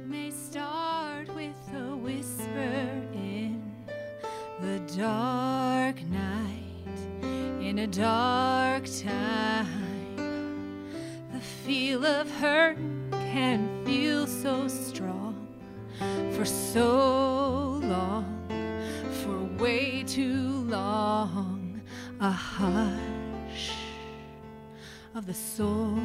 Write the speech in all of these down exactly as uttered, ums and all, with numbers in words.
may start with a whisper in the dark night, in a dark time. The feel of hurt can feel so strong for so long, for way too long. A hush of the soul,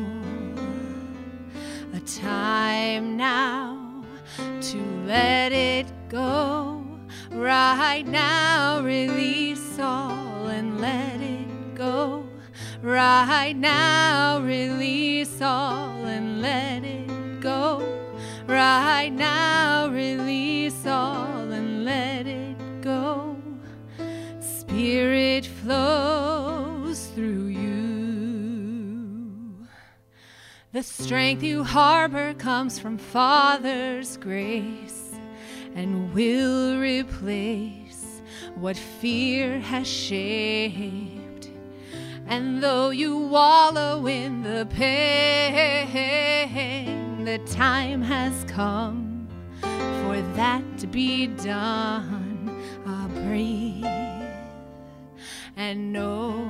a time now to let it go. Right now, release all and let it go. Right now, release all and let it go. Right now, release all and let it go. Spirit flows through you. The strength you harbor comes from Father's grace and will replace what fear has shaped. And though you wallow in the pain, the time has come for that to be done. Ah, breathe and know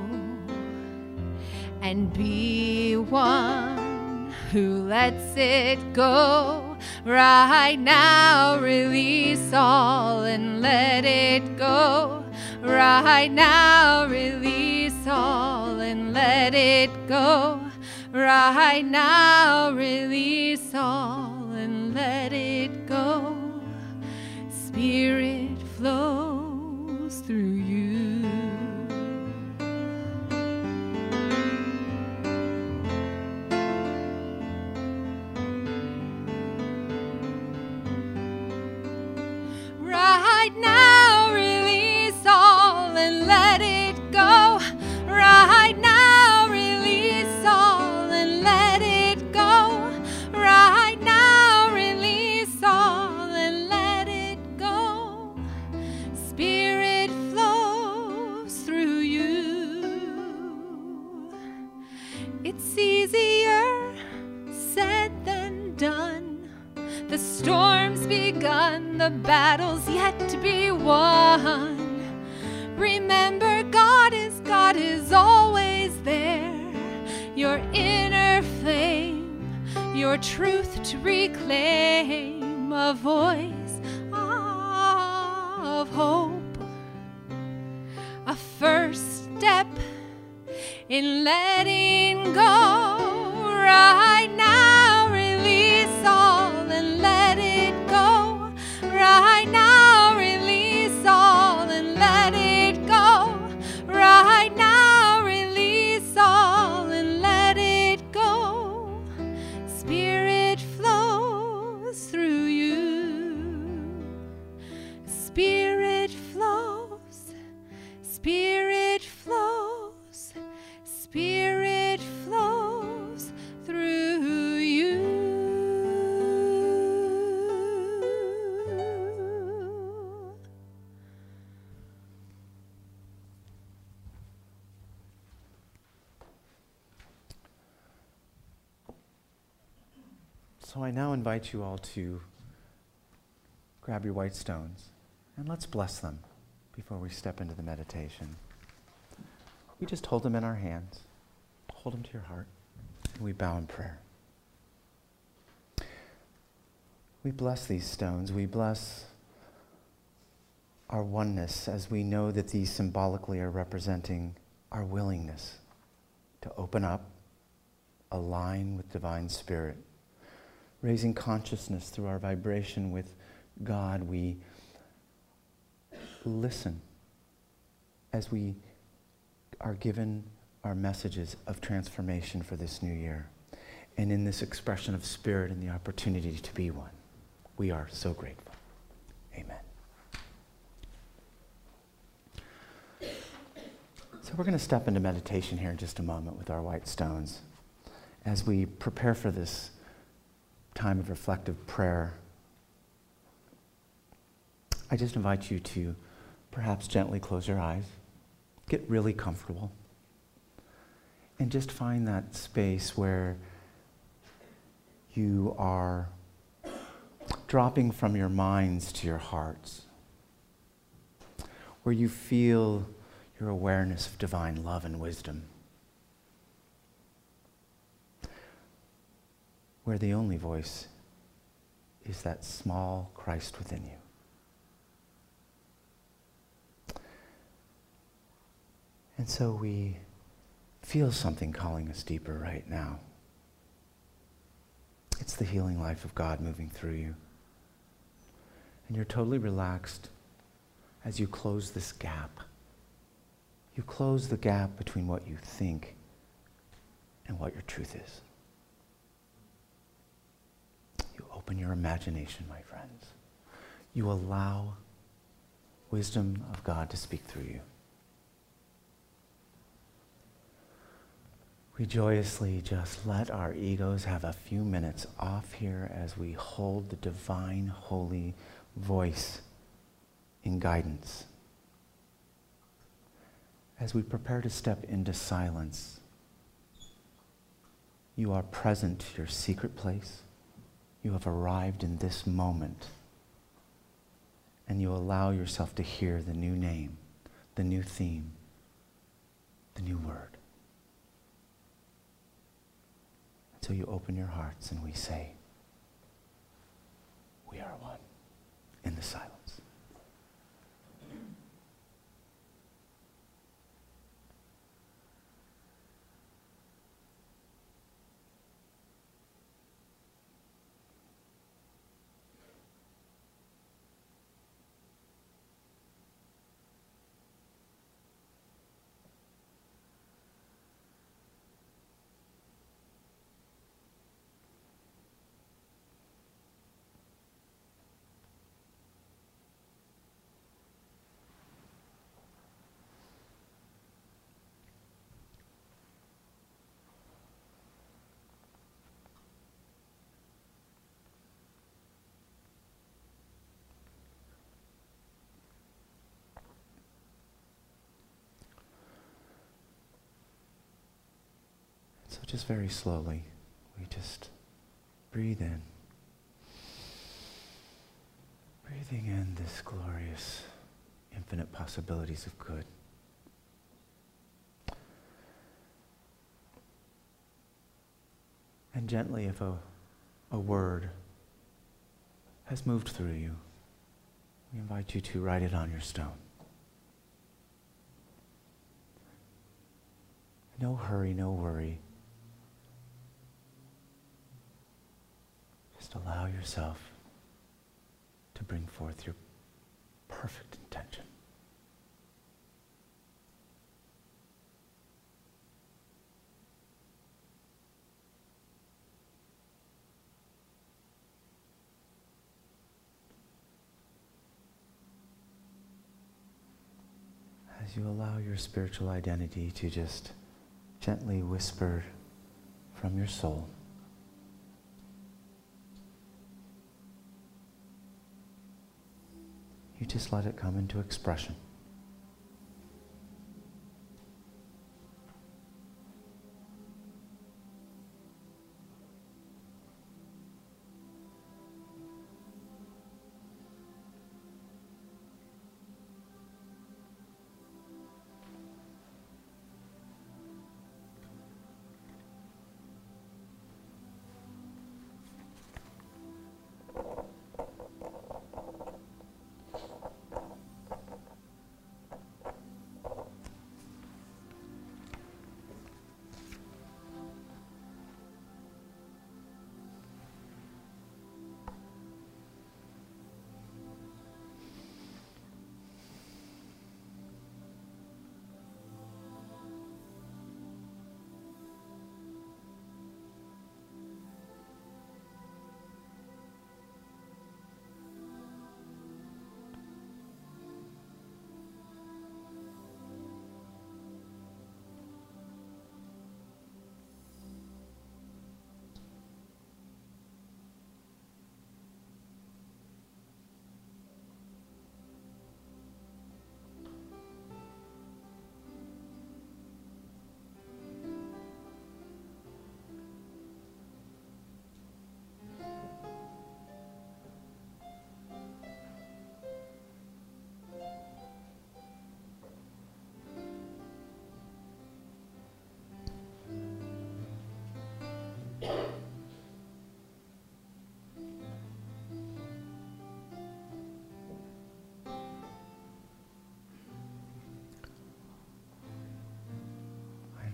and be one who lets it go. Right now, release all and let it go. Right now, release all and let it go. Right now, release all and let it go. Spirit flows through you. Right now, release all and let it go. Right now, release all and let it go. Right now, release all and let it go. Spirit flows through you. It's easier said than done. The storm's begun, the battle's yet to be won. Remember, God is, God is always there. Your inner flame, your truth to reclaim, a voice of hope, a first step in letting go. Right now, release all and let it go. Right now, release all and let it go. Right now, release all and let it go. Spirit flows through you. Spirit flows. Spirit flows. Spirit flows through you. So I now invite you all to grab your white stones and let's bless them before we step into the meditation. We just hold them in our hands, hold them to your heart, and we bow in prayer. We bless these stones. We bless our oneness as we know that these symbolically are representing our willingness to open up, align with divine spirit, raising consciousness through our vibration with God. We listen as we are given our messages of transformation for this new year. And in this expression of spirit and the opportunity to be one, we are so grateful. Amen. So we're going to step into meditation here in just a moment with our white stones. As we prepare for this time of reflective prayer, I just invite you to perhaps gently close your eyes, get really comfortable, and just find that space where you are dropping from your minds to your hearts, where you feel your awareness of divine love and wisdom, where the only voice is that small Christ within you. And so we feel something calling us deeper right now. It's the healing life of God moving through you. And you're totally relaxed as you close this gap. You close the gap between what you think and what your truth is. You open your imagination, my friends. You allow wisdom of God to speak through you. We joyously just let our egos have a few minutes off here as we hold the divine, holy voice in guidance. As we prepare to step into silence, you are present to your secret place. You have arrived in this moment, and you allow yourself to hear the new name, the new theme, the new word. So you open your hearts and we say, we are one in the silence. So just very slowly, we just breathe in. Breathing in this glorious, infinite possibilities of good. And gently, if a, a word has moved through you, we invite you to write it on your stone. No hurry, no worry. Just allow yourself to bring forth your perfect intention. As you allow your spiritual identity to just gently whisper from your soul, you just let it come into expression.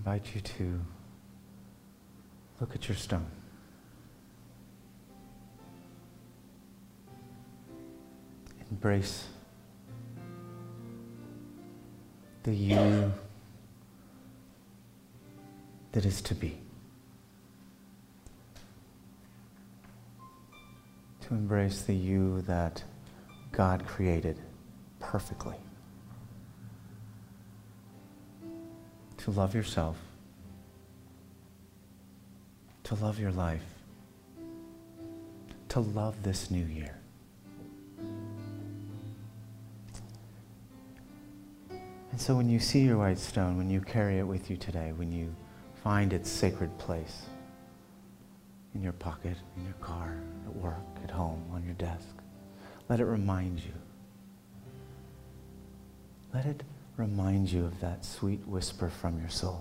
invite you to look at your stone. Embrace the you that is to be. To embrace the you that God created perfectly. To love yourself. To love your life. To love this new year. And so when you see your white stone, when you carry it with you today, when you find its sacred place in your pocket, in your car, at work, at home, on your desk, let it remind you. Let it remind you of that sweet whisper from your soul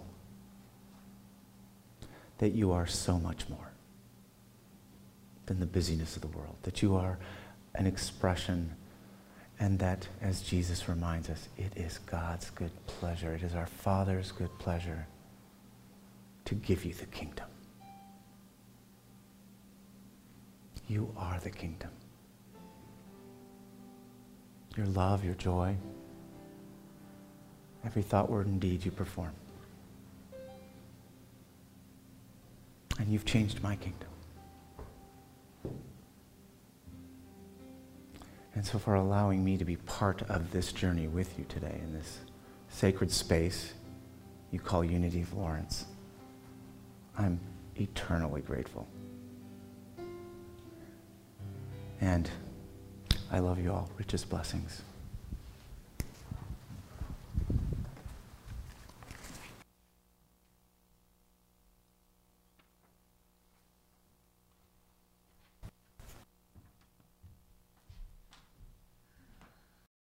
that you are so much more than the busyness of the world, that you are an expression, and that, as Jesus reminds us, it is God's good pleasure, it is our Father's good pleasure to give you the kingdom. You are the kingdom. Your love, your joy, every thought, word, and deed you perform. And you've changed my kingdom. And so for allowing me to be part of this journey with you today in this sacred space you call Unity Florence, I'm eternally grateful. And I love you all. Richest blessings.